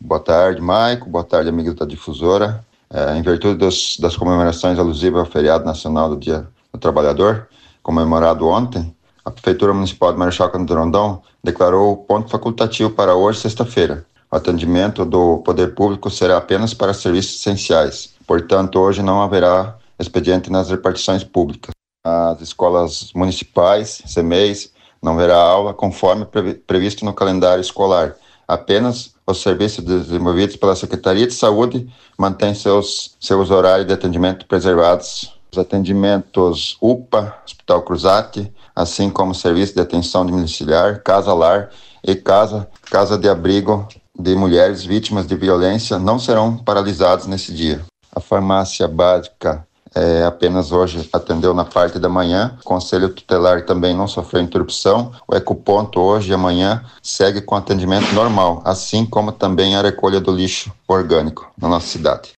Boa tarde, Maico. Boa tarde, amigos da Difusora. Em virtude das comemorações alusivas ao feriado nacional do Dia do Trabalhador, comemorado ontem, a Prefeitura Municipal de Marechal Cândido Rondon declarou ponto facultativo para hoje, sexta-feira. O atendimento do poder público será apenas para serviços essenciais. Portanto, hoje não haverá expediente nas repartições públicas. As escolas municipais, CMEIs, não haverá aula conforme previsto no calendário escolar. Apenas os serviços desenvolvidos pela Secretaria de Saúde mantêm seus horários de atendimento preservados. Os atendimentos UPA, Hospital Cruzati, assim como serviço de atenção domiciliar, casa-lar e casa de abrigo de mulheres vítimas de violência não serão paralisados nesse dia. A farmácia básica apenas hoje atendeu na parte da manhã. O Conselho Tutelar também não sofreu interrupção. O Ecoponto hoje e amanhã segue com atendimento normal, assim como também a recolha do lixo orgânico na nossa cidade.